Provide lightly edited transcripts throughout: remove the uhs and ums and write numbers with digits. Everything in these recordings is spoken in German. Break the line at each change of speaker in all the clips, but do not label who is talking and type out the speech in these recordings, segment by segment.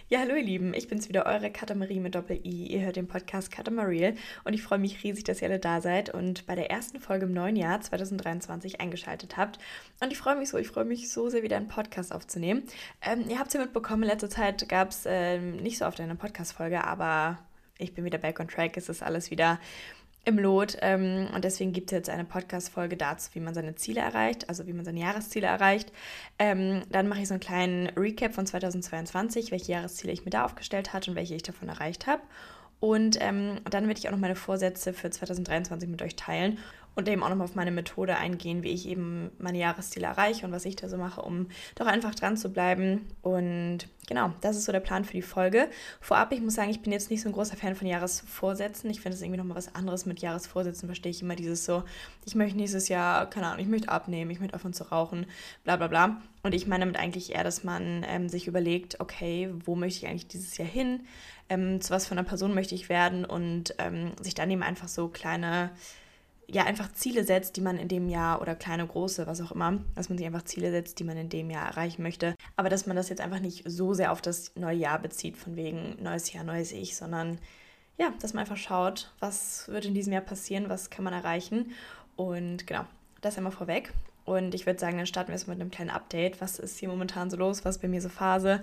Ja, hallo ihr Lieben, ich bin's wieder, eure Katamarie mit Doppel-I. Ihr hört den Podcast Katamarie und ich freue mich riesig, dass ihr alle da seid und bei der ersten Folge im neuen Jahr 2023 eingeschaltet habt. Und ich freue mich so sehr, wieder einen Podcast aufzunehmen. Ihr habt es ja mitbekommen, in letzter Zeit gab es nicht so oft eine Podcast-Folge, aber ich bin wieder back on track, es ist alles wieder im Lot und deswegen gibt es jetzt eine Podcast-Folge dazu, wie man seine Ziele erreicht, also wie man seine Jahresziele erreicht. Dann mache ich so einen kleinen Recap von 2022, welche Jahresziele ich mir da aufgestellt hatte und welche ich davon erreicht habe. Und dann werde ich auch noch meine Vorsätze für 2023 mit euch teilen und eben auch noch mal auf meine Methode eingehen, wie ich eben meine Jahresziele erreiche und was ich da so mache, um doch einfach dran zu bleiben. Und genau, das ist so der Plan für die Folge. Vorab, ich muss sagen, ich bin jetzt nicht so ein großer Fan von Jahresvorsätzen. Ich finde es irgendwie nochmal was anderes mit Jahresvorsätzen. Verstehe ich immer dieses so, ich möchte nächstes Jahr, keine Ahnung, ich möchte abnehmen, ich möchte aufhören zu rauchen, bla bla bla. Und ich meine damit eigentlich eher, dass man sich überlegt, okay, wo möchte ich eigentlich dieses Jahr hin? Zu was für einer Person möchte ich werden? Und sich dann eben einfach so kleine, ja, einfach Ziele setzt, die man in dem Jahr oder kleine, große, was auch immer, dass man sich einfach Ziele setzt, die man in dem Jahr erreichen möchte. Aber dass man das jetzt einfach nicht so sehr auf das neue Jahr bezieht, von wegen neues Jahr, neues Ich, sondern ja, dass man einfach schaut, was wird in diesem Jahr passieren, was kann man erreichen. Und genau, das einmal vorweg. Und ich würde sagen, dann starten wir jetzt mit einem kleinen Update. Was ist hier momentan so los? Was ist bei mir so Phase?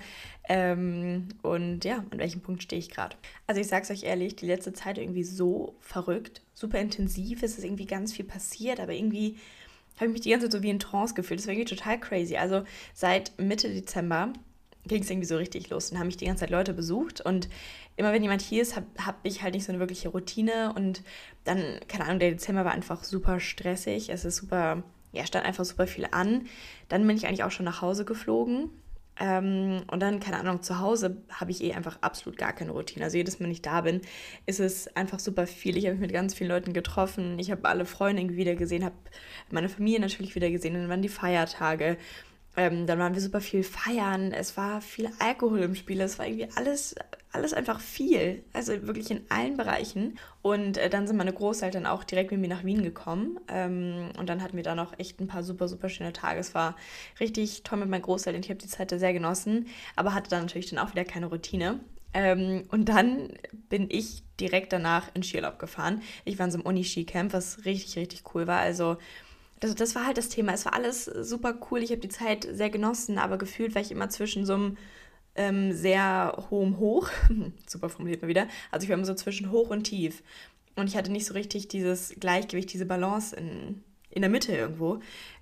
Und ja, an welchem Punkt stehe ich gerade? Also ich sage es euch ehrlich, die letzte Zeit irgendwie so verrückt, super intensiv. Es ist irgendwie ganz viel passiert, aber irgendwie habe ich mich die ganze Zeit so wie in Trance gefühlt. Das war irgendwie total crazy. Also seit Mitte Dezember ging es irgendwie so richtig los. Dann haben mich die ganze Zeit Leute besucht und immer wenn jemand hier ist, hab ich halt nicht so eine wirkliche Routine und dann, keine Ahnung, der Dezember war einfach super stressig. Es ist super, ja, stand einfach super viel an. Dann bin ich eigentlich auch schon nach Hause geflogen. Und dann, keine Ahnung, zu Hause habe ich einfach absolut gar keine Routine. Also jedes Mal, wenn ich da bin, ist es einfach super viel. Ich habe mich mit ganz vielen Leuten getroffen. Ich habe alle Freunde irgendwie wieder gesehen, habe meine Familie natürlich wieder gesehen. Dann waren die Feiertage. Dann waren wir super viel feiern, es war viel Alkohol im Spiel, es war irgendwie alles einfach viel, also wirklich in allen Bereichen. Und dann sind meine Großeltern auch direkt mit mir nach Wien gekommen und dann hatten wir da noch echt ein paar super, super schöne Tage. Es war richtig toll mit meinen Großeltern, ich habe die Zeit da sehr genossen, aber hatte dann natürlich dann auch wieder keine Routine. Und dann bin ich direkt danach in Skiurlaub gefahren. Ich war in so einem Uni-Skicamp, was richtig, richtig cool war, also das war halt das Thema. Es war alles super cool. Ich habe die Zeit sehr genossen, aber gefühlt war ich immer zwischen so einem sehr hohem Hoch. Super formuliert mal wieder. Also ich war immer so zwischen hoch und tief. Und ich hatte nicht so richtig dieses Gleichgewicht, diese Balance in der Mitte irgendwo.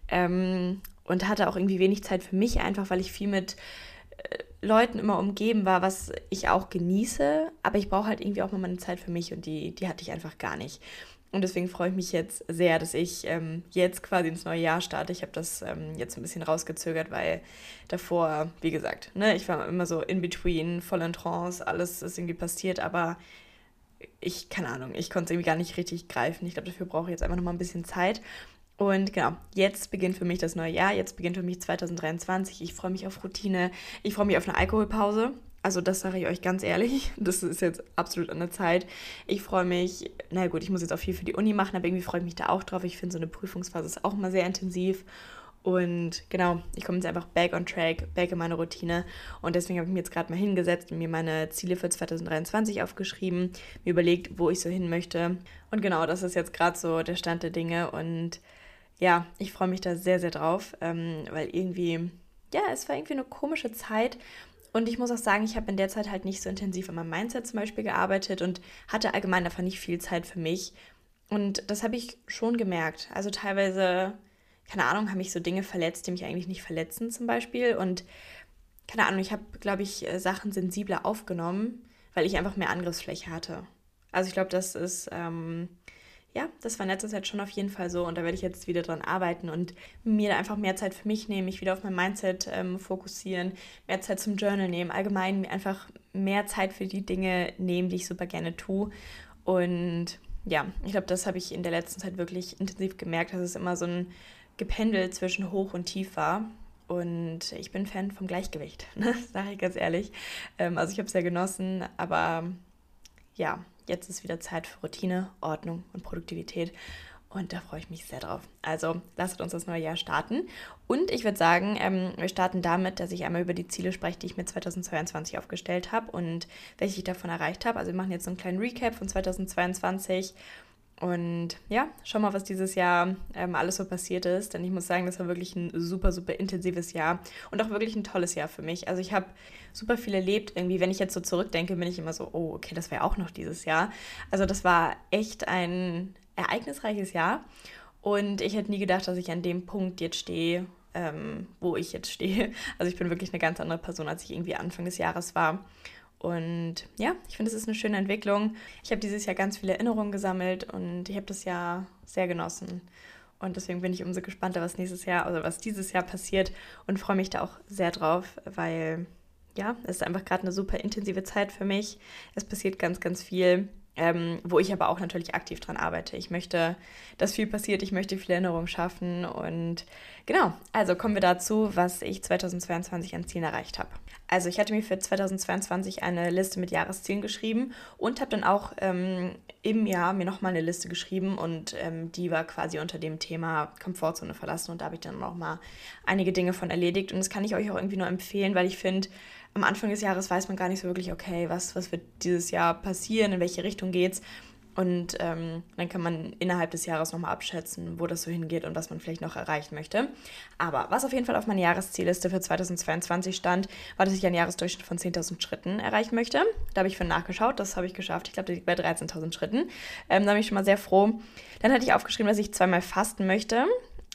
Und hatte auch irgendwie wenig Zeit für mich, einfach weil ich viel mit Leuten immer umgeben war, was ich auch genieße. Aber ich brauche halt irgendwie auch mal meine Zeit für mich und die hatte ich einfach gar nicht. Und deswegen freue ich mich jetzt sehr, dass ich jetzt quasi ins neue Jahr starte. Ich habe das jetzt ein bisschen rausgezögert, weil davor, wie gesagt, ne, ich war immer so in between, voll in Trance, alles ist irgendwie passiert, aber keine Ahnung, ich konnte es irgendwie gar nicht richtig greifen. Ich glaube, dafür brauche ich jetzt einfach nochmal ein bisschen Zeit. Und genau, jetzt beginnt für mich das neue Jahr, jetzt beginnt für mich 2023. Ich freue mich auf Routine, ich freue mich auf eine Alkoholpause. Also das sage ich euch ganz ehrlich, das ist jetzt absolut an der Zeit. Ich freue mich, na gut, ich muss jetzt auch viel für die Uni machen, aber irgendwie freue ich mich da auch drauf. Ich finde, so eine Prüfungsphase ist auch mal sehr intensiv. Und genau, ich komme jetzt einfach back on track, back in meine Routine. Und deswegen habe ich mir jetzt gerade mal hingesetzt und mir meine Ziele für 2023 aufgeschrieben, mir überlegt, wo ich so hin möchte. Und genau, das ist jetzt gerade so der Stand der Dinge. Und ja, ich freue mich da sehr, sehr drauf, weil irgendwie, ja, es war irgendwie eine komische Zeit. Und ich muss auch sagen, ich habe in der Zeit halt nicht so intensiv an meinem Mindset zum Beispiel gearbeitet und hatte allgemein einfach nicht viel Zeit für mich. Und das habe ich schon gemerkt. Also teilweise, keine Ahnung, haben mich so Dinge verletzt, die mich eigentlich nicht verletzen zum Beispiel. Und keine Ahnung, ich habe, glaube ich, Sachen sensibler aufgenommen, weil ich einfach mehr Angriffsfläche hatte. Also ich glaube, ja, das war in letzter Zeit schon auf jeden Fall so und da werde ich jetzt wieder dran arbeiten und mir da einfach mehr Zeit für mich nehmen, mich wieder auf mein Mindset fokussieren, mehr Zeit zum Journal nehmen, allgemein mir einfach mehr Zeit für die Dinge nehmen, die ich super gerne tue. Und ja, ich glaube, das habe ich in der letzten Zeit wirklich intensiv gemerkt, dass es immer so ein Gependel zwischen hoch und tief war. Und ich bin Fan vom Gleichgewicht, ne? Sage ich ganz ehrlich. Also ich habe es sehr genossen, aber ja, jetzt ist wieder Zeit für Routine, Ordnung und Produktivität. Und da freue ich mich sehr drauf. Also lasst uns das neue Jahr starten. Und ich würde sagen, wir starten damit, dass ich einmal über die Ziele spreche, die ich mir 2022 aufgestellt habe und welche ich davon erreicht habe. Also wir machen jetzt so einen kleinen Recap von 2022. Und ja, schau mal, was dieses Jahr alles so passiert ist. Denn ich muss sagen, das war wirklich ein super, super intensives Jahr und auch wirklich ein tolles Jahr für mich. Also ich habe super viel erlebt. Irgendwie, wenn ich jetzt so zurückdenke, bin ich immer so, oh, okay, das war ja auch noch dieses Jahr. Also das war echt ein ereignisreiches Jahr. Und ich hätte nie gedacht, dass ich an dem Punkt jetzt stehe, wo ich jetzt stehe. Also ich bin wirklich eine ganz andere Person, als ich irgendwie Anfang des Jahres war. Und ja, ich finde, es ist eine schöne Entwicklung. Ich habe dieses Jahr ganz viele Erinnerungen gesammelt und ich habe das Jahr sehr genossen. Und deswegen bin ich umso gespannter, was nächstes Jahr, also was dieses Jahr passiert und freue mich da auch sehr drauf, weil ja, es ist einfach gerade eine super intensive Zeit für mich. Es passiert ganz, ganz viel, wo ich aber auch natürlich aktiv dran arbeite. Ich möchte, dass viel passiert, ich möchte viele Erinnerungen schaffen und genau, also kommen wir dazu, was ich 2022 an Zielen erreicht habe. Also ich hatte mir für 2022 eine Liste mit Jahreszielen geschrieben und habe dann auch im Jahr mir nochmal eine Liste geschrieben und die war quasi unter dem Thema Komfortzone verlassen und da habe ich dann auch mal einige Dinge von erledigt und das kann ich euch auch irgendwie nur empfehlen, weil ich finde, am Anfang des Jahres weiß man gar nicht so wirklich, okay, was wird dieses Jahr passieren, in welche Richtung geht's. Und dann kann man innerhalb des Jahres nochmal abschätzen, wo das so hingeht und was man vielleicht noch erreichen möchte. Aber was auf jeden Fall auf meiner Jahreszielliste für 2022 stand, war, dass ich einen Jahresdurchschnitt von 10.000 Schritten erreichen möchte. Da habe ich für nachgeschaut, das habe ich geschafft. Ich glaube, der liegt bei 13.000 Schritten. Da bin ich schon mal sehr froh. Dann hatte ich aufgeschrieben, dass ich 2-mal fasten möchte.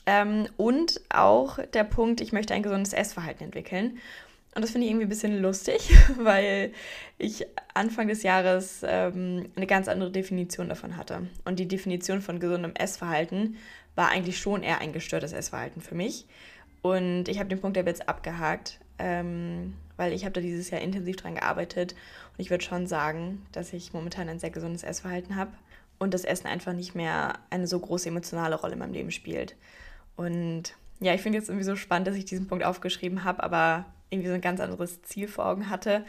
Und auch der Punkt, ich möchte ein gesundes Essverhalten entwickeln. Und das finde ich irgendwie ein bisschen lustig, weil ich Anfang des Jahres eine ganz andere Definition davon hatte. Und die Definition von gesundem Essverhalten war eigentlich schon eher ein gestörtes Essverhalten für mich. Und ich habe den Punkt aber jetzt abgehakt, weil ich habe da dieses Jahr intensiv dran gearbeitet. Und ich würde schon sagen, dass ich momentan ein sehr gesundes Essverhalten habe und das Essen einfach nicht mehr eine so große emotionale Rolle in meinem Leben spielt. Und ja, ich finde jetzt irgendwie so spannend, dass ich diesen Punkt aufgeschrieben habe, aber irgendwie so ein ganz anderes Ziel vor Augen hatte.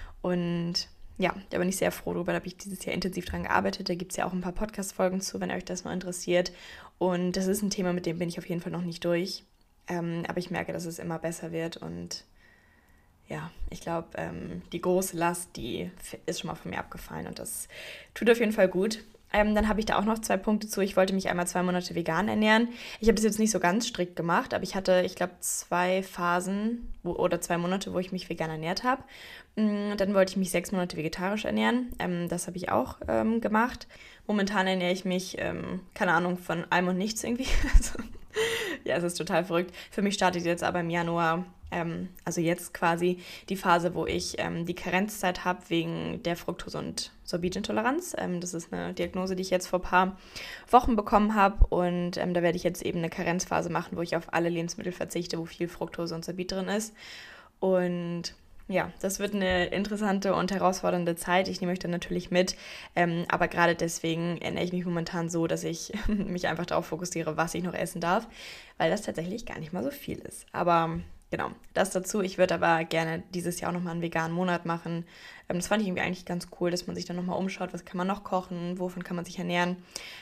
Und ja, da bin ich sehr froh drüber. Da habe ich dieses Jahr intensiv dran gearbeitet. Da gibt es ja auch ein paar Podcast-Folgen zu, wenn euch das mal interessiert. Und das ist ein Thema, mit dem bin ich auf jeden Fall noch nicht durch. Aber ich merke, dass es immer besser wird. Und ja, ich glaube, die große Last, die ist schon mal von mir abgefallen. Und das tut auf jeden Fall gut. Dann habe ich da auch noch 2 Punkte zu. Ich wollte mich einmal 2 Monate vegan ernähren. Ich habe das jetzt nicht so ganz strikt gemacht, aber ich hatte, ich glaube, 2 Phasen oder 2 Monate, wo ich mich vegan ernährt habe. Dann wollte ich mich 6 Monate vegetarisch ernähren. Das habe ich auch gemacht. Momentan ernähre ich mich, keine Ahnung, von allem und nichts irgendwie. Also, ja, es ist total verrückt. Für mich startet jetzt aber im Januar, also jetzt quasi die Phase, wo ich die Karenzzeit habe wegen der Fructose- und Sorbitintoleranz. Das ist eine Diagnose, die ich jetzt vor ein paar Wochen bekommen habe und da werde ich jetzt eben eine Karenzphase machen, wo ich auf alle Lebensmittel verzichte, wo viel Fructose und Sorbit drin ist. Und ja, das wird eine interessante und herausfordernde Zeit. Ich nehme euch dann natürlich mit, aber gerade deswegen ernähre ich mich momentan so, dass ich mich einfach darauf fokussiere, was ich noch essen darf, weil das tatsächlich gar nicht mal so viel ist. Aber genau, das dazu. Ich würde aber gerne dieses Jahr auch nochmal einen veganen Monat machen. Das fand ich irgendwie eigentlich ganz cool, dass man sich dann nochmal umschaut, was kann man noch kochen, wovon kann man sich ernähren.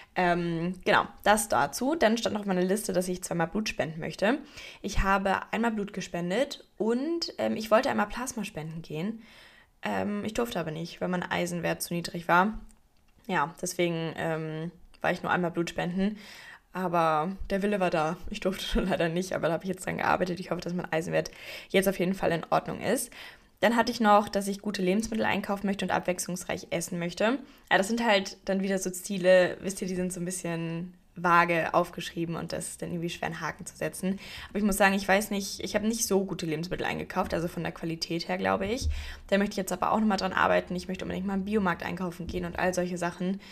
Genau, das dazu. Dann stand noch auf meiner Liste, dass ich 2-mal Blut spenden möchte. Ich habe einmal Blut gespendet und ich wollte einmal Plasma spenden gehen. Ich durfte aber nicht, weil mein Eisenwert zu niedrig war. Ja, deswegen war ich nur einmal Blut spenden. Aber der Wille war da. Ich durfte nur leider nicht, aber da habe ich jetzt dran gearbeitet. Ich hoffe, dass mein Eisenwert jetzt auf jeden Fall in Ordnung ist. Dann hatte ich noch, dass ich gute Lebensmittel einkaufen möchte und abwechslungsreich essen möchte. Ja, das sind halt dann wieder so Ziele, wisst ihr, die sind so ein bisschen vage aufgeschrieben und das ist dann irgendwie schwer, einen Haken zu setzen. Aber ich muss sagen, ich weiß nicht, ich habe nicht so gute Lebensmittel eingekauft, also von der Qualität her, glaube ich. Da möchte ich jetzt aber auch nochmal dran arbeiten. Ich möchte unbedingt mal im Biomarkt einkaufen gehen und all solche Sachen.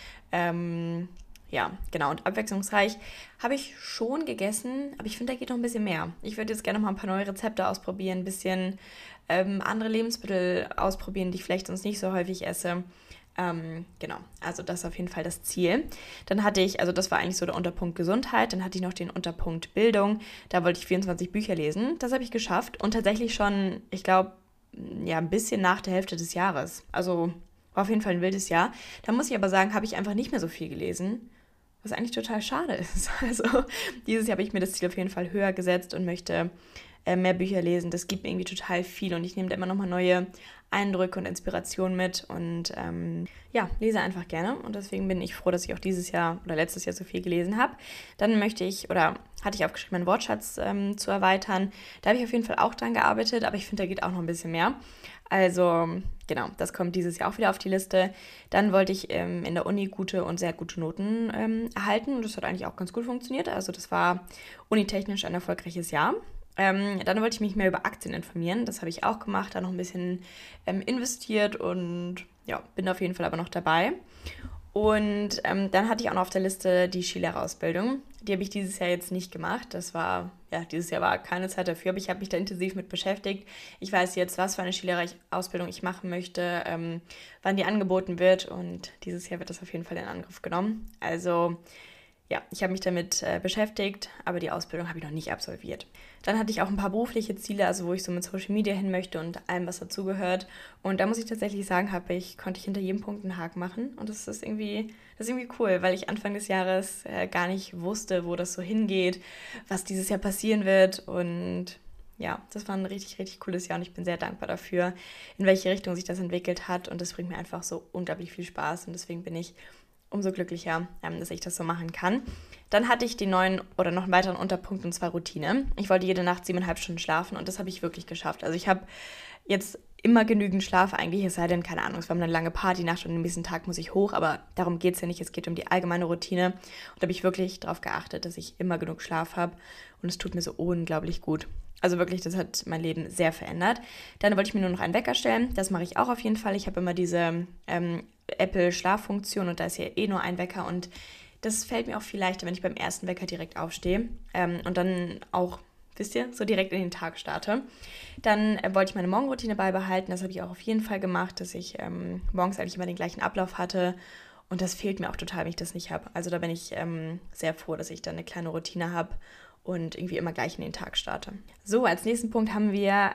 Ja, genau. Und abwechslungsreich habe ich schon gegessen, aber ich finde, da geht noch ein bisschen mehr. Ich würde jetzt gerne noch mal ein paar neue Rezepte ausprobieren, ein bisschen andere Lebensmittel ausprobieren, die ich vielleicht sonst nicht so häufig esse. Genau, also das ist auf jeden Fall das Ziel. Dann hatte ich, also das war eigentlich so der Unterpunkt Gesundheit, dann hatte ich noch den Unterpunkt Bildung. Da wollte ich 24 Bücher lesen. Das habe ich geschafft und tatsächlich schon, ich glaube, ja, ein bisschen nach der Hälfte des Jahres. Also war auf jeden Fall ein wildes Jahr. Da muss ich aber sagen, habe ich einfach nicht mehr so viel gelesen. was eigentlich total schade ist. Also dieses Jahr habe ich mir das Ziel auf jeden Fall höher gesetzt und möchte mehr Bücher lesen. Das gibt mir irgendwie total viel und ich nehme da immer nochmal neue Eindrücke und Inspirationen mit und lese einfach gerne. Und deswegen bin ich froh, dass ich auch dieses Jahr oder letztes Jahr so viel gelesen habe. Dann hatte ich aufgeschrieben, meinen Wortschatz zu erweitern. Da habe ich auf jeden Fall auch dran gearbeitet, aber ich finde, da geht auch noch ein bisschen mehr. Also genau, das kommt dieses Jahr auch wieder auf die Liste. Dann wollte ich in der Uni gute und sehr gute Noten erhalten und das hat eigentlich auch ganz gut funktioniert. Also das war unitechnisch ein erfolgreiches Jahr. Dann wollte ich mich mehr über Aktien informieren. Das habe ich auch gemacht, da noch ein bisschen investiert und ja, bin auf jeden Fall aber noch dabei. Und dann hatte ich auch noch auf der Liste die Skilehrerausbildung. Die habe ich dieses Jahr jetzt nicht gemacht. Dieses Jahr war keine Zeit dafür, aber ich habe mich da intensiv mit beschäftigt. Ich weiß jetzt, was für eine Skilehrerausbildung ich machen möchte, wann die angeboten wird und dieses Jahr wird das auf jeden Fall in Angriff genommen. Also ja, ich habe mich damit beschäftigt, aber die Ausbildung habe ich noch nicht absolviert. Dann hatte ich auch ein paar berufliche Ziele, also wo ich so mit Social Media hin möchte und allem, was dazugehört. Und da muss ich tatsächlich sagen, konnte ich hinter jedem Punkt einen Haken machen. Und das ist irgendwie cool, weil ich Anfang des Jahres gar nicht wusste, wo das so hingeht, was dieses Jahr passieren wird. Und ja, das war ein richtig, richtig cooles Jahr und ich bin sehr dankbar dafür, in welche Richtung sich das entwickelt hat. Und das bringt mir einfach so unglaublich viel Spaß. Und deswegen bin ich umso glücklicher, dass ich das so machen kann. Dann hatte ich noch einen weiteren Unterpunkt und zwar Routine. Ich wollte jede Nacht 7,5 Stunden schlafen und das habe ich wirklich geschafft. Also ich habe jetzt immer genügend Schlaf eigentlich, es sei denn, keine Ahnung, es war eine lange Partynacht und am nächsten Tag muss ich hoch, aber darum geht es ja nicht, es geht um die allgemeine Routine und da habe ich wirklich darauf geachtet, dass ich immer genug Schlaf habe und es tut mir so unglaublich gut. Also wirklich, das hat mein Leben sehr verändert. Dann wollte ich mir nur noch einen Wecker stellen, das mache ich auch auf jeden Fall. Ich habe immer diese Apple-Schlaffunktion und da ist ja eh nur ein Wecker und das fällt mir auch viel leichter, wenn ich beim ersten Wecker direkt aufstehe und dann auch, wisst ihr, so direkt in den Tag starte. Dann wollte ich meine Morgenroutine beibehalten, das habe ich auch auf jeden Fall gemacht, dass ich morgens eigentlich immer den gleichen Ablauf hatte und das fehlt mir auch total, wenn ich das nicht habe. Also da bin ich sehr froh, dass ich dann eine kleine Routine habe und irgendwie immer gleich in den Tag starte. So, als nächsten Punkt haben wir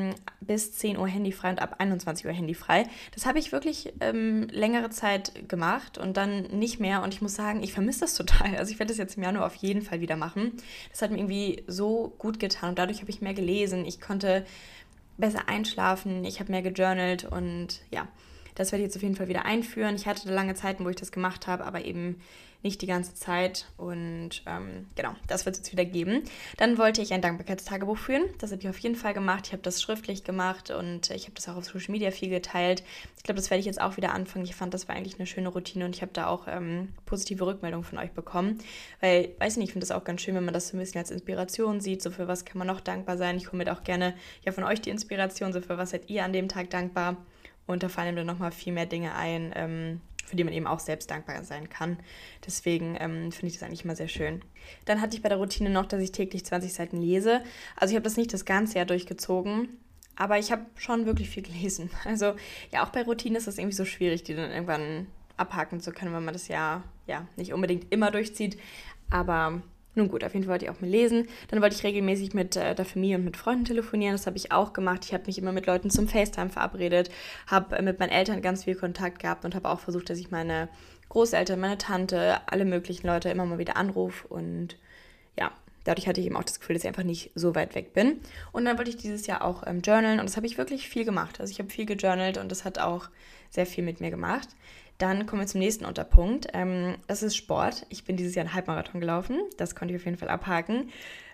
bis 10 Uhr handyfrei und ab 21 Uhr handyfrei. Das habe ich wirklich längere Zeit gemacht und dann nicht mehr. Und ich muss sagen, ich vermisse das total. Also ich werde das jetzt im Januar auf jeden Fall wieder machen. Das hat mir irgendwie so gut getan und dadurch habe ich mehr gelesen. Ich konnte besser einschlafen, ich habe mehr gejournalt und ja, das werde ich jetzt auf jeden Fall wieder einführen. Ich hatte lange Zeiten, wo ich das gemacht habe, aber eben nicht die ganze Zeit. Und genau, das wird es jetzt wieder geben. Dann wollte ich ein Dankbarkeitstagebuch führen. Das habe ich auf jeden Fall gemacht. Ich habe das schriftlich gemacht und ich habe das auch auf Social Media viel geteilt. Ich glaube, das werde ich jetzt auch wieder anfangen. Ich fand, das war eigentlich eine schöne Routine und ich habe da auch positive Rückmeldungen von euch bekommen. Weil, weiß nicht, ich finde das auch ganz schön, wenn man das so ein bisschen als Inspiration sieht. So für was kann man noch dankbar sein. Ich hole mir da auch gerne von euch die Inspiration. So für was seid ihr an dem Tag dankbar? Und da fallen mir nochmal viel mehr Dinge ein, für die man eben auch selbst dankbar sein kann. Deswegen finde ich das eigentlich immer sehr schön. Dann hatte ich bei der Routine noch, dass ich täglich 20 Seiten lese. Also ich habe das nicht das ganze Jahr durchgezogen, aber ich habe schon wirklich viel gelesen. Also ja, auch bei Routine ist das irgendwie so schwierig, die dann irgendwann abhaken zu können, wenn man das ja nicht unbedingt immer durchzieht. Aber nun gut, auf jeden Fall wollte ich auch mal lesen. Dann wollte ich regelmäßig mit der Familie und mit Freunden telefonieren. Das habe ich auch gemacht. Ich habe mich immer mit Leuten zum FaceTime verabredet, habe mit meinen Eltern ganz viel Kontakt gehabt und habe auch versucht, dass ich meine Großeltern, meine Tante, alle möglichen Leute immer mal wieder anrufe. Und ja, dadurch hatte ich eben auch das Gefühl, dass ich einfach nicht so weit weg bin. Und dann wollte ich dieses Jahr auch journalen und das habe ich wirklich viel gemacht. Also ich habe viel gejournalt und das hat auch sehr viel mit mir gemacht. Dann kommen wir zum nächsten Unterpunkt. Das ist Sport. Ich bin dieses Jahr einen Halbmarathon gelaufen. Das konnte ich auf jeden Fall abhaken.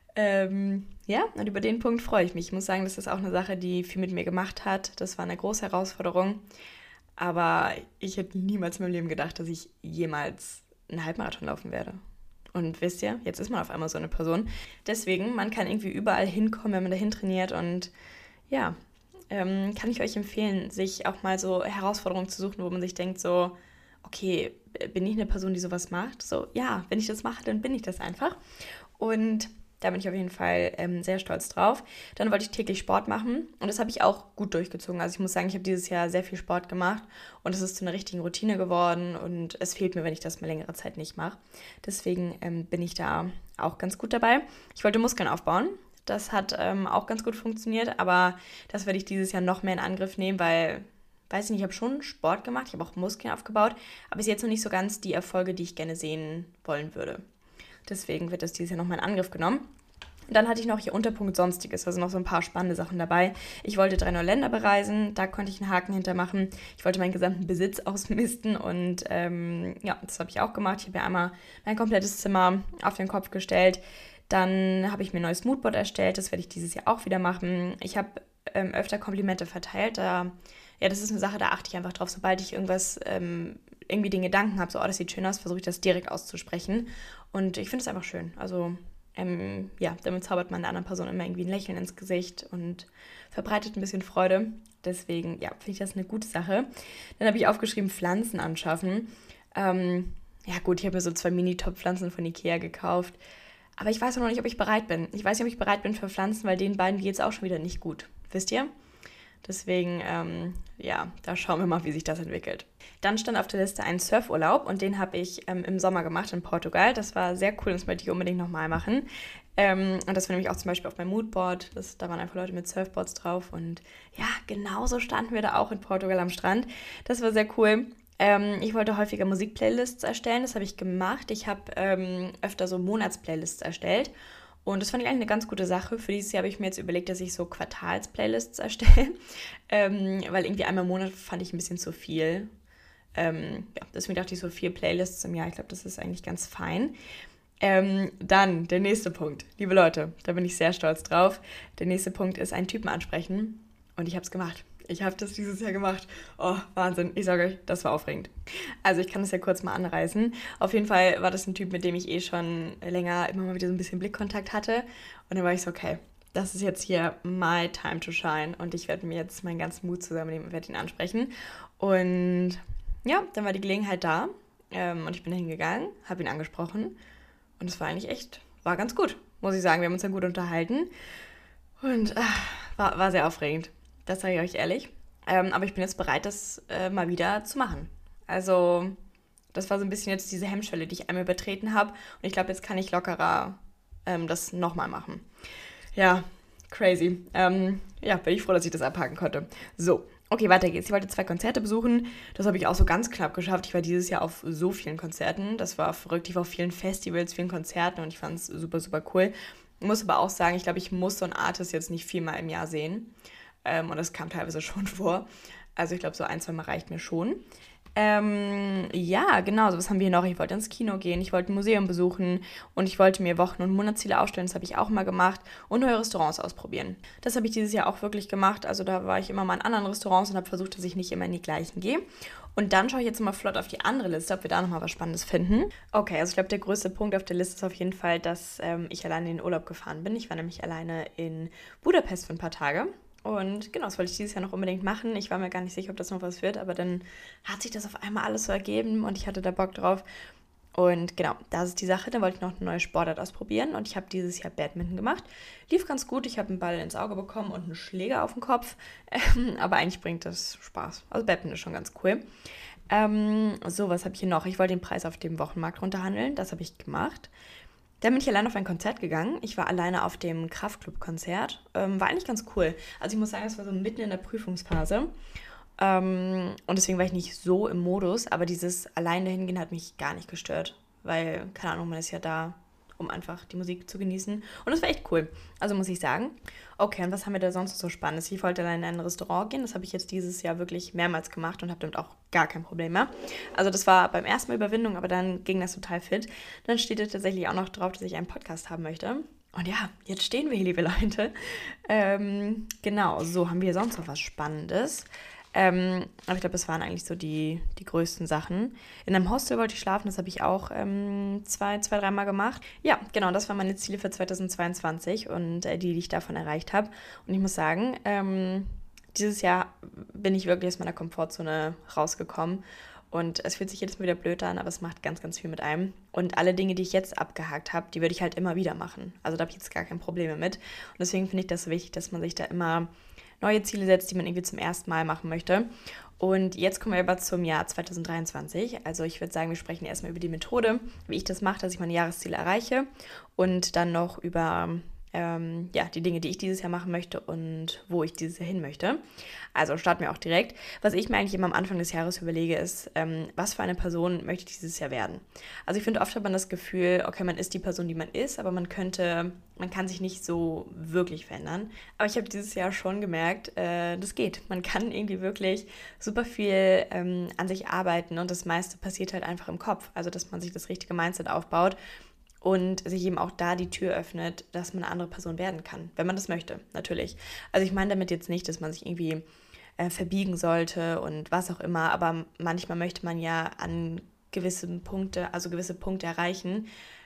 Und über den Punkt freue ich mich. Ich muss sagen, das ist auch eine Sache, die viel mit mir gemacht hat. Das war eine große Herausforderung. Aber ich hätte niemals in meinem Leben gedacht, dass ich jemals einen Halbmarathon laufen werde. Und wisst ihr, jetzt ist man auf einmal so eine Person. Deswegen, man kann irgendwie überall hinkommen, wenn man dahin trainiert. Und ja, kann ich euch empfehlen, sich auch mal so Herausforderungen zu suchen, wo man sich denkt so, okay, bin ich eine Person, die sowas macht? So, ja, wenn ich das mache, dann bin ich das einfach. Und da bin ich auf jeden Fall sehr stolz drauf. Dann wollte ich täglich Sport machen und das habe ich auch gut durchgezogen. Also ich muss sagen, ich habe dieses Jahr sehr viel Sport gemacht und es ist zu einer richtigen Routine geworden und es fehlt mir, wenn ich das mal längere Zeit nicht mache. Deswegen bin ich da auch ganz gut dabei. Ich wollte Muskeln aufbauen. Das hat auch ganz gut funktioniert, aber das werde ich dieses Jahr noch mehr in Angriff nehmen, weil weiß ich nicht, ich habe schon Sport gemacht, ich habe auch Muskeln aufgebaut, aber ist jetzt noch nicht so ganz die Erfolge, die ich gerne sehen wollen würde. Deswegen wird das dieses Jahr nochmal in Angriff genommen. Dann hatte ich noch hier Unterpunkt Sonstiges, also noch so ein paar spannende Sachen dabei. Ich wollte 3 neue Länder bereisen, da konnte ich einen Haken hintermachen. Ich wollte meinen gesamten Besitz ausmisten und ja, das habe ich auch gemacht. Ich habe ja einmal mein komplettes Zimmer auf den Kopf gestellt. Dann habe ich mir ein neues Moodboard erstellt, das werde ich dieses Jahr auch wieder machen. Ich habe öfter Komplimente verteilt, ja, das ist eine Sache, da achte ich einfach drauf, sobald ich irgendwas, irgendwie den Gedanken habe, so, oh, das sieht schön aus, versuche ich das direkt auszusprechen. Und ich finde es einfach schön. Also ja, damit zaubert man der anderen Person immer irgendwie ein Lächeln ins Gesicht und verbreitet ein bisschen Freude. Deswegen, ja, finde ich das eine gute Sache. Dann habe ich aufgeschrieben, Pflanzen anschaffen. Ja gut, ich habe mir so 2 Mini-Top-Pflanzen von Ikea gekauft. Aber ich weiß noch nicht, ob ich bereit bin. Ich weiß nicht, ob ich bereit bin für Pflanzen, weil den beiden geht es auch schon wieder nicht gut. Wisst ihr? Deswegen, ja, da schauen wir mal, wie sich das entwickelt. Dann stand auf der Liste ein Surfurlaub und den habe ich im Sommer gemacht in Portugal. Das war sehr cool und das möchte ich unbedingt nochmal machen. Und das war nämlich auch zum Beispiel auf meinem Moodboard. Da waren einfach Leute mit Surfboards drauf und ja, genauso standen wir da auch in Portugal am Strand. Das war sehr cool. Ich wollte häufiger Musikplaylists erstellen, das habe ich gemacht. Ich habe öfter so Monatsplaylists erstellt. Und das fand ich eigentlich eine ganz gute Sache. Für dieses Jahr habe ich mir jetzt überlegt, dass ich so Quartals-Playlists erstelle. Weil irgendwie einmal im Monat fand ich ein bisschen zu viel. Ja, deswegen dachte ich so 4 Playlists im Jahr. Ich glaube, das ist eigentlich ganz fein. Dann der nächste Punkt. Liebe Leute, da bin ich sehr stolz drauf. Der nächste Punkt ist einen Typen ansprechen. Und ich habe es gemacht. Ich habe das dieses Jahr gemacht. Oh, Wahnsinn. Ich sage euch, das war aufregend. Also ich kann das ja kurz mal anreißen. Auf jeden Fall war das ein Typ, mit dem ich schon länger immer mal wieder so ein bisschen Blickkontakt hatte. Und dann war ich so, okay, das ist jetzt hier my time to shine. Und ich werde mir jetzt meinen ganzen Mut zusammennehmen und werde ihn ansprechen. Und ja, dann war die Gelegenheit da. Und ich bin da hingegangen, habe ihn angesprochen. Und es war eigentlich war ganz gut, muss ich sagen. Wir haben uns dann gut unterhalten. Und war sehr aufregend. Das sage ich euch ehrlich. Aber ich bin jetzt bereit, das mal wieder zu machen. Also, das war so ein bisschen jetzt diese Hemmschwelle, die ich einmal übertreten habe. Und ich glaube, jetzt kann ich lockerer das nochmal machen. Ja, crazy. Ja, bin ich froh, dass ich das abhaken konnte. So, okay, weiter geht's. Ich wollte 2 Konzerte besuchen. Das habe ich auch so ganz knapp geschafft. Ich war dieses Jahr auf so vielen Konzerten. Das war verrückt. Ich war auf vielen Festivals, vielen Konzerten und ich fand es super, super cool. Ich muss aber auch sagen, ich glaube, ich muss so einen Artist jetzt nicht 4-mal im Jahr sehen. Und das kam teilweise schon vor. Also ich glaube, so 1-2 Mal reicht mir schon. Ja, genau, so was haben wir noch. Ich wollte ins Kino gehen, ich wollte ein Museum besuchen und ich wollte mir Wochen- und Monatsziele aufstellen, das habe ich auch mal gemacht und neue Restaurants ausprobieren. Das habe ich dieses Jahr auch wirklich gemacht, also da war ich immer mal in anderen Restaurants und habe versucht, dass ich nicht immer in die gleichen gehe. Und dann schaue ich jetzt mal flott auf die andere Liste, ob wir da nochmal was Spannendes finden. Okay, also ich glaube, der größte Punkt auf der Liste ist auf jeden Fall, dass ich alleine in den Urlaub gefahren bin. Ich war nämlich alleine in Budapest für ein paar Tage. Und genau, das wollte ich dieses Jahr noch unbedingt machen. Ich war mir gar nicht sicher, ob das noch was wird, aber dann hat sich das auf einmal alles so ergeben und ich hatte da Bock drauf. Und genau, das ist die Sache. Dann wollte ich noch eine neue Sportart ausprobieren und ich habe dieses Jahr Badminton gemacht. Lief ganz gut, ich habe einen Ball ins Auge bekommen und einen Schläger auf den Kopf. Aber eigentlich bringt das Spaß. Also Badminton ist schon ganz cool. So, was habe ich hier noch? Ich wollte den Preis auf dem Wochenmarkt runterhandeln. Das habe ich gemacht. Dann bin ich alleine auf ein Konzert gegangen. Ich war alleine auf dem Kraftclub-Konzert. War eigentlich ganz cool. Also ich muss sagen, es war so mitten in der Prüfungsphase. Und deswegen war ich nicht so im Modus. Aber dieses alleine hingehen hat mich gar nicht gestört. Weil, keine Ahnung, man ist ja da, um einfach die Musik zu genießen. Und das war echt cool. Also muss ich sagen. Okay, und was haben wir da sonst so Spannendes? Ich wollte alleine in ein Restaurant gehen. Das habe ich jetzt dieses Jahr wirklich mehrmals gemacht und habe damit auch gar kein Problem mehr. Also das war beim ersten Mal Überwindung, aber dann ging das total fit. Dann steht da tatsächlich auch noch drauf, dass ich einen Podcast haben möchte. Und ja, jetzt stehen wir hier, liebe Leute. Genau, so haben wir sonst noch was Spannendes. Aber ich glaube, das waren eigentlich so die größten Sachen. In einem Hostel wollte ich schlafen, das habe ich auch 2-3 Mal gemacht. Ja, genau, das waren meine Ziele für 2022 und die ich davon erreicht habe. Und ich muss sagen, dieses Jahr bin ich wirklich aus meiner Komfortzone rausgekommen. Und es fühlt sich jedes Mal wieder blöd an, aber es macht ganz, ganz viel mit einem. Und alle Dinge, die ich jetzt abgehakt habe, die würde ich halt immer wieder machen. Also da habe ich jetzt gar keine Probleme mit. Und deswegen finde ich das so wichtig, dass man sich da immer neue Ziele setzt, die man irgendwie zum ersten Mal machen möchte. Und jetzt kommen wir aber zum Jahr 2023. Also ich würde sagen, wir sprechen erstmal über die Methode, wie ich das mache, dass ich meine Jahresziele erreiche und dann noch über die Dinge, die ich dieses Jahr machen möchte und wo ich dieses Jahr hin möchte. Also starten wir auch direkt. Was ich mir eigentlich immer am Anfang des Jahres überlege, ist, was für eine Person möchte ich dieses Jahr werden? Also ich finde, oft hat man das Gefühl, okay, man ist die Person, die man ist, aber man kann sich nicht so wirklich verändern. Aber ich habe dieses Jahr schon gemerkt, das geht. Man kann irgendwie wirklich super viel an sich arbeiten und das meiste passiert halt einfach im Kopf. Also dass man sich das richtige Mindset aufbaut und sich eben auch da die Tür öffnet, dass man eine andere Person werden kann, wenn man das möchte, natürlich. Also ich meine damit jetzt nicht, dass man sich irgendwie verbiegen sollte und was auch immer, aber manchmal möchte man ja an gewisse Punkte erreichen.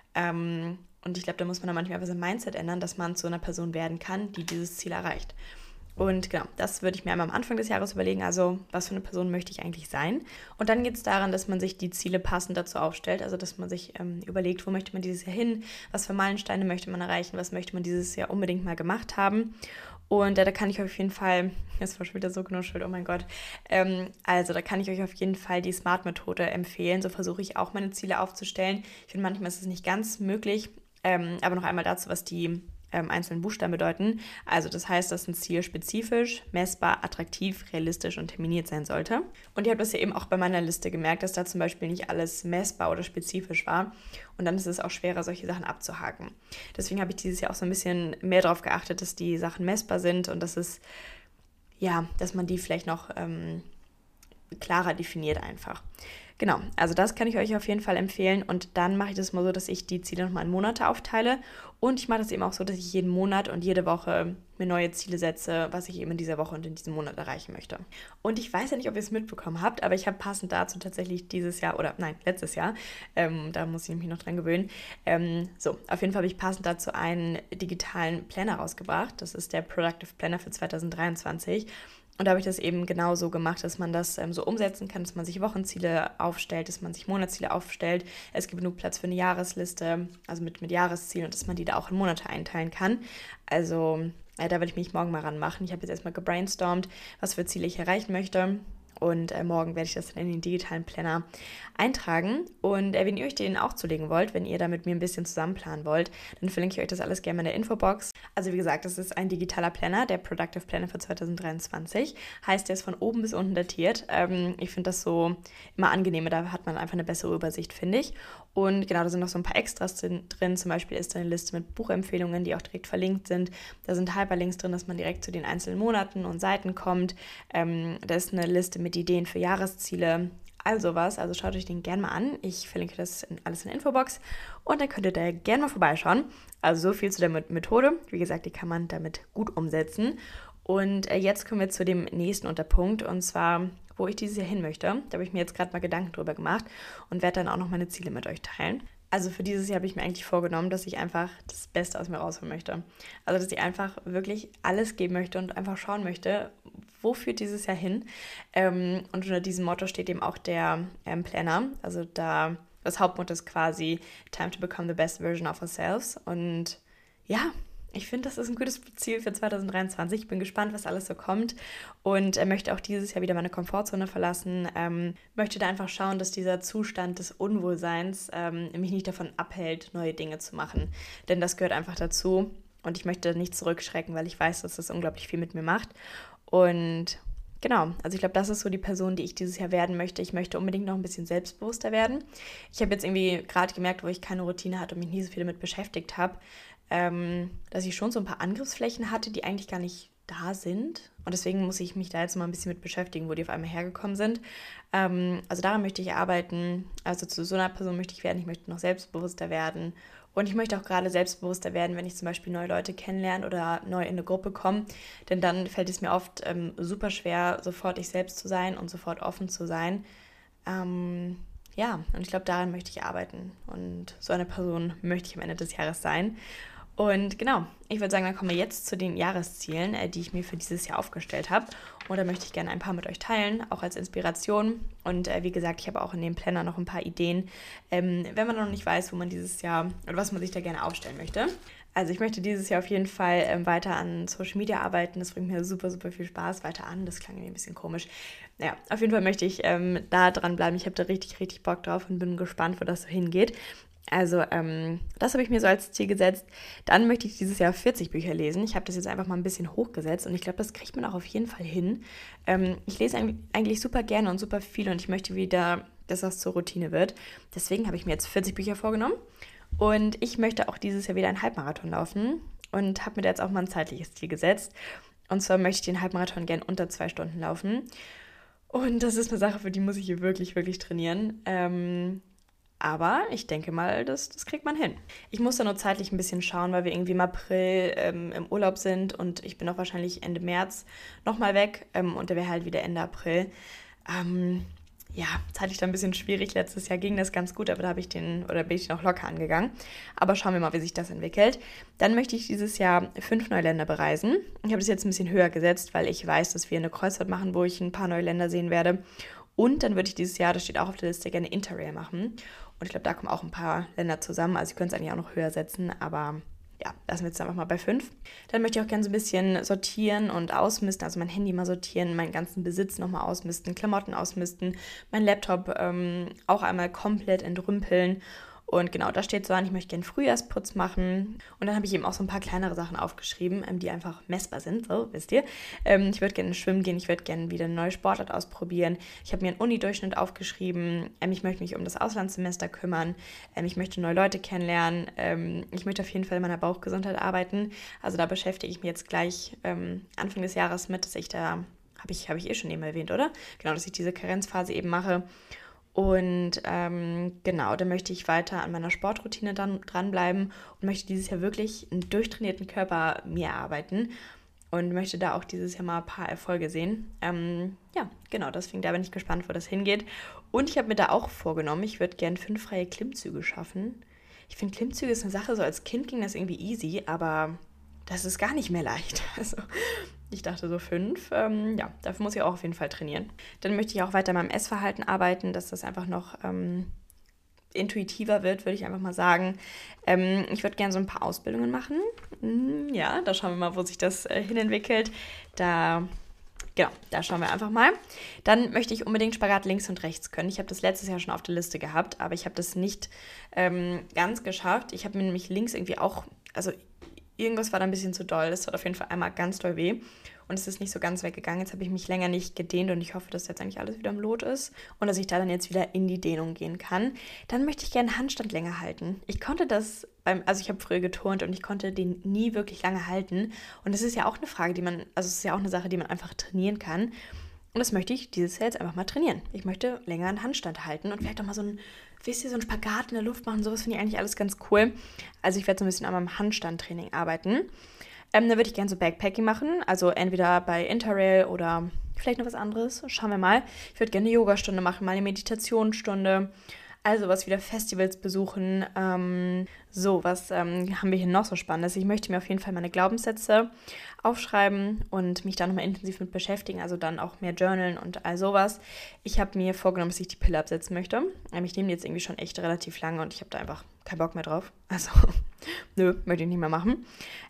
Und ich glaube, da muss man dann manchmal einfach sein Mindset ändern, dass man zu einer Person werden kann, die dieses Ziel erreicht. Und genau, das würde ich mir einmal am Anfang des Jahres überlegen, also was für eine Person möchte ich eigentlich sein. Und dann geht es daran, dass man sich die Ziele passend dazu aufstellt, also dass man sich überlegt, wo möchte man dieses Jahr hin, was für Meilensteine möchte man erreichen, was möchte man dieses Jahr unbedingt mal gemacht haben. Und da kann ich auf jeden Fall, jetzt war schon wieder so genuschelt, oh mein Gott, also da kann ich euch auf jeden Fall die SMART-Methode empfehlen, so versuche ich auch meine Ziele aufzustellen. Ich finde, manchmal ist es nicht ganz möglich, aber noch einmal dazu, was die einzelnen Buchstaben bedeuten. Also das heißt, dass ein Ziel spezifisch, messbar, attraktiv, realistisch und terminiert sein sollte. Und ihr habt das ja eben auch bei meiner Liste gemerkt, dass da zum Beispiel nicht alles messbar oder spezifisch war. Und dann ist es auch schwerer, solche Sachen abzuhaken. Deswegen habe ich dieses Jahr auch so ein bisschen mehr darauf geachtet, dass die Sachen messbar sind und dass man die vielleicht noch klarer definiert einfach. Genau, also das kann ich euch auf jeden Fall empfehlen und dann mache ich das mal so, dass ich die Ziele nochmal in Monate aufteile und ich mache das eben auch so, dass ich jeden Monat und jede Woche mir neue Ziele setze, was ich eben in dieser Woche und in diesem Monat erreichen möchte. Und ich weiß ja nicht, ob ihr es mitbekommen habt, aber ich habe passend dazu tatsächlich letztes Jahr, da muss ich mich noch dran gewöhnen, auf jeden Fall habe ich passend dazu einen digitalen Planner rausgebracht, das ist der Productive Planner für 2023. Und da habe ich das eben genauso gemacht, dass man das so umsetzen kann, dass man sich Wochenziele aufstellt, dass man sich Monatsziele aufstellt. Es gibt genug Platz für eine Jahresliste, also mit Jahreszielen und dass man die da auch in Monate einteilen kann. Also da werde ich mich morgen mal ranmachen. Ich habe jetzt erstmal gebrainstormt, was für Ziele ich erreichen möchte. Und morgen werde ich das dann in den digitalen Planner eintragen. Und wenn ihr euch den auch zulegen wollt, wenn ihr da mit mir ein bisschen zusammen planen wollt, dann verlinke ich euch das alles gerne in der Infobox. Also wie gesagt, das ist ein digitaler Planner, der Productive Planner für 2023. Heißt, der ist von oben bis unten datiert. Ich finde das so immer angenehmer, da hat man einfach eine bessere Übersicht, finde ich. Und genau, da sind noch so ein paar Extras drin. Zum Beispiel ist da eine Liste mit Buchempfehlungen, die auch direkt verlinkt sind. Da sind Hyperlinks drin, dass man direkt zu den einzelnen Monaten und Seiten kommt. Da ist eine Liste mit Ideen für Jahresziele. All sowas. Also schaut euch den gerne mal an. Ich verlinke das alles in der Infobox. Und dann könnt ihr da gerne mal vorbeischauen. Also so viel zu der Methode. Wie gesagt, die kann man damit gut umsetzen. Und jetzt kommen wir zu dem nächsten Unterpunkt. Und zwar, wo ich dieses Jahr hin möchte. Da habe ich mir jetzt gerade mal Gedanken drüber gemacht und werde dann auch noch meine Ziele mit euch teilen. Also für dieses Jahr habe ich mir eigentlich vorgenommen, dass ich einfach das Beste aus mir rausholen möchte. Also dass ich einfach wirklich alles geben möchte und einfach schauen möchte, wo führt dieses Jahr hin. Und unter diesem Motto steht eben auch der Planner. Also das Hauptmotto ist quasi Time to become the best version of ourselves. Und ja, ich finde, das ist ein gutes Ziel für 2023. Ich bin gespannt, was alles so kommt und möchte auch dieses Jahr wieder meine Komfortzone verlassen. Möchte da einfach schauen, dass dieser Zustand des Unwohlseins mich nicht davon abhält, neue Dinge zu machen. Denn das gehört einfach dazu und ich möchte nicht zurückschrecken, weil ich weiß, dass das unglaublich viel mit mir macht. Und genau, also ich glaube, das ist so die Person, die ich dieses Jahr werden möchte. Ich möchte unbedingt noch ein bisschen selbstbewusster werden. Ich habe jetzt irgendwie gerade gemerkt, wo ich keine Routine hatte und mich nie so viel damit beschäftigt habe, dass ich schon so ein paar Angriffsflächen hatte, die eigentlich gar nicht da sind. Und deswegen muss ich mich da jetzt mal ein bisschen mit beschäftigen, wo die auf einmal hergekommen sind. Also daran möchte ich arbeiten. Also zu so einer Person möchte ich werden. Ich möchte noch selbstbewusster werden. Und ich möchte auch gerade selbstbewusster werden, wenn ich zum Beispiel neue Leute kennenlerne oder neu in eine Gruppe komme. Denn dann fällt es mir oft super schwer, sofort ich selbst zu sein und sofort offen zu sein. Und ich glaube, daran möchte ich arbeiten. Und so eine Person möchte ich am Ende des Jahres sein. Und genau, ich würde sagen, dann kommen wir jetzt zu den Jahreszielen, die ich mir für dieses Jahr aufgestellt habe. Und da möchte ich gerne ein paar mit euch teilen, auch als Inspiration. Und wie gesagt, ich habe auch in dem Planner noch ein paar Ideen, wenn man noch nicht weiß, wo man dieses Jahr oder was man sich da gerne aufstellen möchte. Also ich möchte dieses Jahr auf jeden Fall weiter an Social Media arbeiten. Das bringt mir super, super viel Spaß. Weiter an, das klang mir ein bisschen komisch. Naja, auf jeden Fall möchte ich da dranbleiben. Ich habe da richtig, richtig Bock drauf und bin gespannt, wo das so hingeht. Also das habe ich mir so als Ziel gesetzt. Dann möchte ich dieses Jahr 40 Bücher lesen. Ich habe das jetzt einfach mal ein bisschen hochgesetzt und ich glaube, das kriegt man auch auf jeden Fall hin. Ich lese eigentlich super gerne und super viel und ich möchte wieder, dass das zur Routine wird. Deswegen habe ich mir jetzt 40 Bücher vorgenommen und ich möchte auch dieses Jahr wieder einen Halbmarathon laufen und habe mir da jetzt auch mal ein zeitliches Ziel gesetzt. Und zwar möchte ich den Halbmarathon gerne unter 2 Stunden laufen. Und das ist eine Sache, für die muss ich hier wirklich, wirklich trainieren. Aber ich denke mal, das kriegt man hin. Ich muss da nur zeitlich ein bisschen schauen, weil wir irgendwie im April im Urlaub sind und ich bin auch wahrscheinlich Ende März nochmal weg und der wäre halt wieder Ende April. Ja, zeitlich dann ein bisschen schwierig. Letztes Jahr ging das ganz gut, aber da bin ich noch locker angegangen. Aber schauen wir mal, wie sich das entwickelt. Dann möchte ich dieses Jahr 5 neue Länder bereisen. Ich habe das jetzt ein bisschen höher gesetzt, weil ich weiß, dass wir eine Kreuzfahrt machen, wo ich ein paar neue Länder sehen werde. Und dann würde ich dieses Jahr, das steht auch auf der Liste, gerne Interrail machen. Und ich glaube, da kommen auch ein paar Länder zusammen. Also ich könnte es eigentlich auch noch höher setzen, aber ja, lassen wir jetzt einfach mal bei 5. Dann möchte ich auch gerne so ein bisschen sortieren und ausmisten, also mein Handy mal sortieren, meinen ganzen Besitz nochmal ausmisten, Klamotten ausmisten, mein Laptop auch einmal komplett entrümpeln. Und genau, das steht so an, ich möchte gerne Frühjahrsputz machen. Und dann habe ich eben auch so ein paar kleinere Sachen aufgeschrieben, die einfach messbar sind, so, wisst ihr. Ich würde gerne schwimmen gehen, ich würde gerne wieder eine neue Sportart ausprobieren. Ich habe mir einen Uni-Durchschnitt aufgeschrieben. Ich möchte mich um das Auslandssemester kümmern. Ich möchte neue Leute kennenlernen. Ich möchte auf jeden Fall in meiner Bauchgesundheit arbeiten. Also da beschäftige ich mich jetzt gleich Anfang des Jahres mit, dass ich da, habe ich eh schon eben erwähnt, oder? Genau, dass ich diese Karenzphase eben mache. Und genau, dann möchte ich weiter an meiner Sportroutine dann dranbleiben und möchte dieses Jahr wirklich einen durchtrainierten Körper mir erarbeiten und möchte da auch dieses Jahr mal ein paar Erfolge sehen. Ja, genau, deswegen da bin ich gespannt, wo das hingeht. Und ich habe mir da auch vorgenommen, ich würde gerne 5 freie Klimmzüge schaffen. Ich finde, Klimmzüge ist eine Sache, so als Kind ging das irgendwie easy, aber das ist gar nicht mehr leicht. Also ich dachte so 5. Ja, dafür muss ich auch auf jeden Fall trainieren. Dann möchte ich auch weiter an meinem Essverhalten arbeiten, dass das einfach noch intuitiver wird, würde ich einfach mal sagen. Ich würde gerne so ein paar Ausbildungen machen. Ja, da schauen wir mal, wo sich das hinentwickelt. Genau, da schauen wir einfach mal. Dann möchte ich unbedingt Spagat links und rechts können. Ich habe das letztes Jahr schon auf der Liste gehabt, aber ich habe das nicht ganz geschafft. Ich habe mir nämlich links irgendwie auch, also irgendwas war da ein bisschen zu doll. Das hat auf jeden Fall einmal ganz doll weh. Und es ist nicht so ganz weggegangen. Jetzt habe ich mich länger nicht gedehnt und ich hoffe, dass jetzt eigentlich alles wieder im Lot ist und dass ich da dann jetzt wieder in die Dehnung gehen kann. Dann möchte ich gerne Handstand länger halten. Ich konnte das also ich habe früher geturnt und ich konnte den nie wirklich lange halten. Und das ist ja auch eine Frage, es ist ja auch eine Sache, die man einfach trainieren kann. Und das möchte ich dieses Jahr jetzt einfach mal trainieren. Ich möchte länger einen Handstand halten und vielleicht auch mal so ein Spagat in der Luft machen. Sowas finde ich eigentlich alles ganz cool. Also ich werde so ein bisschen an meinem Handstandtraining arbeiten. Da würde ich gerne so Backpacking machen, also entweder bei Interrail oder vielleicht noch was anderes. Schauen wir mal. Ich würde gerne eine Yogastunde machen, mal eine Meditationsstunde. Also was wieder Festivals besuchen. Was haben wir hier noch so Spannendes? Ich möchte mir auf jeden Fall meine Glaubenssätze aufschreiben und mich da nochmal intensiv mit beschäftigen, also dann auch mehr journalen und all sowas. Ich habe mir vorgenommen, dass ich die Pille absetzen möchte. Ich nehme die jetzt irgendwie schon echt relativ lange und ich habe da einfach keinen Bock mehr drauf. Also, nö, möchte ich nicht mehr machen.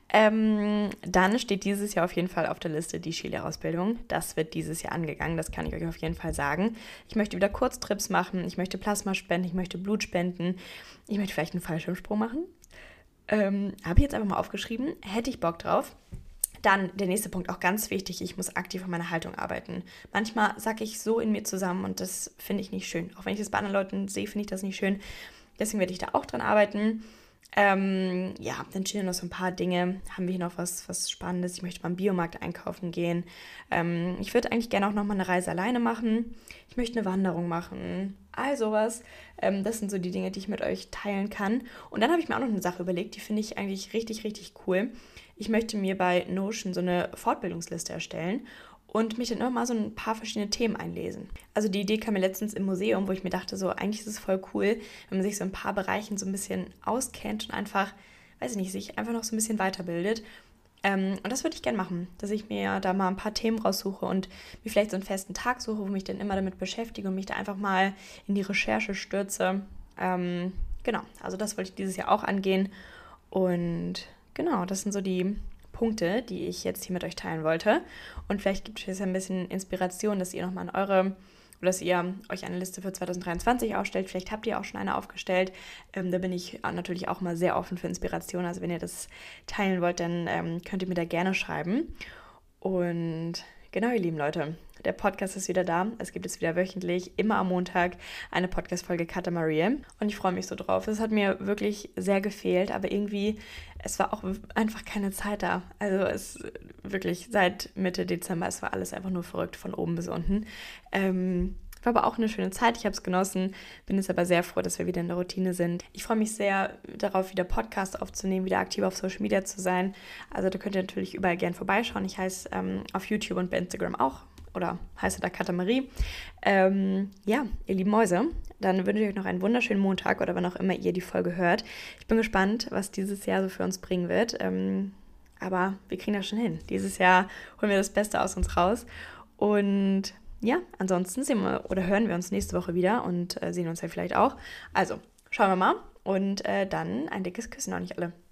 Dann steht dieses Jahr auf jeden Fall auf der Liste die Skilehrerausbildung. Das wird dieses Jahr angegangen, das kann ich euch auf jeden Fall sagen. Ich möchte wieder Kurztrips machen, ich möchte Plasma spenden, ich möchte Blut spenden, ich möchte vielleicht einen Fallschirmsprung machen. Habe ich jetzt einfach mal aufgeschrieben, hätte ich Bock drauf. Dann der nächste Punkt, auch ganz wichtig, ich muss aktiv an meiner Haltung arbeiten. Manchmal sacke ich so in mir zusammen und das finde ich nicht schön. Auch wenn ich das bei anderen Leuten sehe, finde ich das nicht schön. Deswegen werde ich da auch dran arbeiten. Dann stehen noch so ein paar Dinge. Haben wir hier noch was Spannendes? Ich möchte beim Biomarkt einkaufen gehen. Ich würde eigentlich gerne auch noch mal eine Reise alleine machen. Ich möchte eine Wanderung machen. All sowas. Das sind so die Dinge, die ich mit euch teilen kann. Und dann habe ich mir auch noch eine Sache überlegt, die finde ich eigentlich richtig, richtig cool. Ich möchte mir bei Notion so eine Fortbildungsliste erstellen und mich dann immer mal so ein paar verschiedene Themen einlesen. Also die Idee kam mir letztens im Museum, wo ich mir dachte, so eigentlich ist es voll cool, wenn man sich so in ein paar Bereichen so ein bisschen auskennt und einfach, weiß ich nicht, sich einfach noch so ein bisschen weiterbildet. Und das würde ich gerne machen, dass ich mir da mal ein paar Themen raussuche und mir vielleicht so einen festen Tag suche, wo ich mich dann immer damit beschäftige und mich da einfach mal in die Recherche stürze. Genau, also das wollte ich dieses Jahr auch angehen. Und genau, das sind so die Punkte, die ich jetzt hier mit euch teilen wollte. Und vielleicht gibt es ein bisschen Inspiration, dass ihr nochmal an oder dass ihr euch eine Liste für 2023 aufstellt. Vielleicht habt ihr auch schon eine aufgestellt. Da bin ich natürlich auch mal sehr offen für Inspiration. Also wenn ihr das teilen wollt, dann könnt ihr mir da gerne schreiben. Und genau, ihr lieben Leute, der Podcast ist wieder da. Es gibt jetzt wieder wöchentlich, immer am Montag, eine Podcast-Folge Katamarie. Und ich freue mich so drauf. Es hat mir wirklich sehr gefehlt, aber irgendwie, es war auch einfach keine Zeit da. Also es wirklich seit Mitte Dezember, es war alles einfach nur verrückt von oben bis unten. War aber auch eine schöne Zeit, ich habe es genossen, bin jetzt aber sehr froh, dass wir wieder in der Routine sind. Ich freue mich sehr darauf, wieder Podcasts aufzunehmen, wieder aktiv auf Social Media zu sein. Also da könnt ihr natürlich überall gern vorbeischauen. Ich heiße auf YouTube und bei Instagram auch, oder heiße da Katamarie. Ja, ihr lieben Mäuse, dann wünsche ich euch noch einen wunderschönen Montag oder wann auch immer ihr die Folge hört. Ich bin gespannt, was dieses Jahr so für uns bringen wird. Aber wir kriegen das schon hin. Dieses Jahr holen wir das Beste aus uns raus. Und ja, ansonsten sehen wir oder hören wir uns nächste Woche wieder und sehen uns ja vielleicht auch. Also, schauen wir mal. Und dann ein dickes Küssen an euch alle.